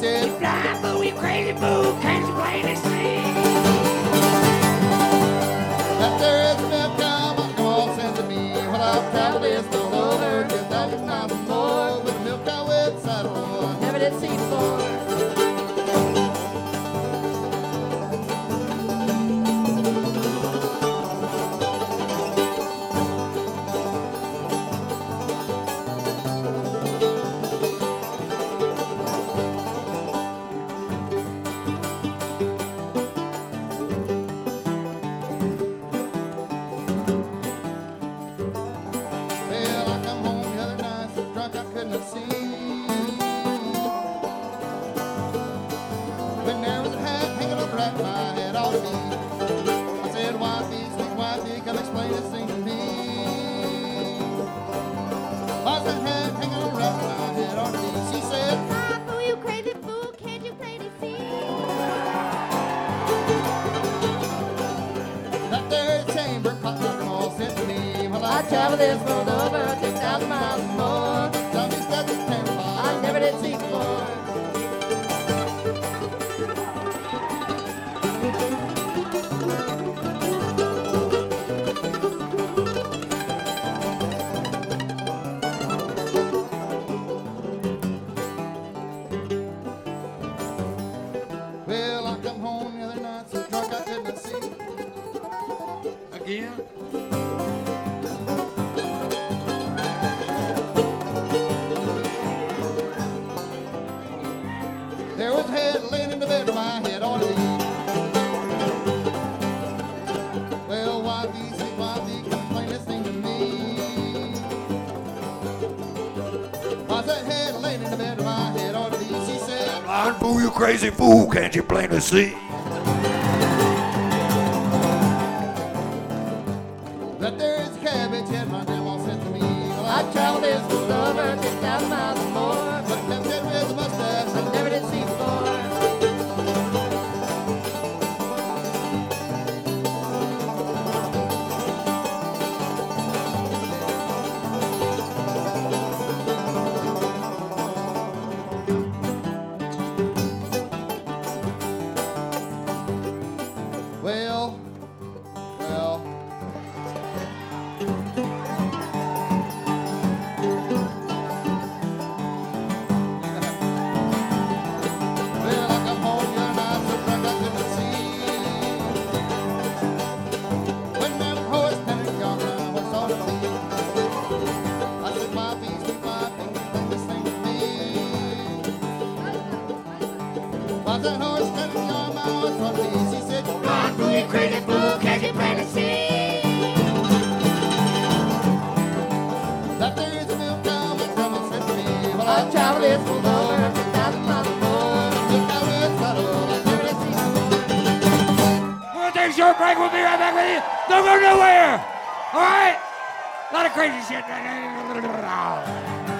said, You blind fool, you crazy fool, can't you plainly see? that there is a milk cow, my come sent to me. When I've traveled this all over, 10,000 miles and more, with a milk cow with saddle, I Never did see before. Well, I come home the other night, so drunk I couldn't see. When there was a hat hanging over at my head ought to be. I said, wifey, sweet wifey, come explain this thing to me. Why's that hat hanging over at my head ought to be? She said, Blind fool, you crazy fool, can't you plainly see? that there is chamber pot my call sent to me. Well, I traveled this world over 10,000 miles and more. Tell me that's a chamber pot. I never did see before. Well, I come home the other night, so drunk I couldn't see. Again? There was a head laying in the bed where my head ought to be. Well, wifey, sweet wifey, come explain this thing to me. Why's that head laying in the bed where my head ought to be? She said, Blind fool, you crazy fool, can't you plainly see? that there is a cabbage head my grandma sent to me. Well, I traveled this world over 10,000 miles and more. but a cabbage head with a mustache. I never did see before. Well, well. Well, I come home the other night, so drunk I couldn't see. When them horse penning gone, my horse ought to be. I said, wifey, sweet wifey, bring this thing to me. Why's that horse penning gone, my horse ought to be? She said, Blind fool, you crazy fool, can't you plainly see? that there is a milk cow, my grandma sent to me. Well, I traveled this world over 10,000 miles and more. milk cow with saddle, I never did see before. We'll take a short break, we'll be right back with you. Don't go nowhere! Alright? A lot of crazy shit.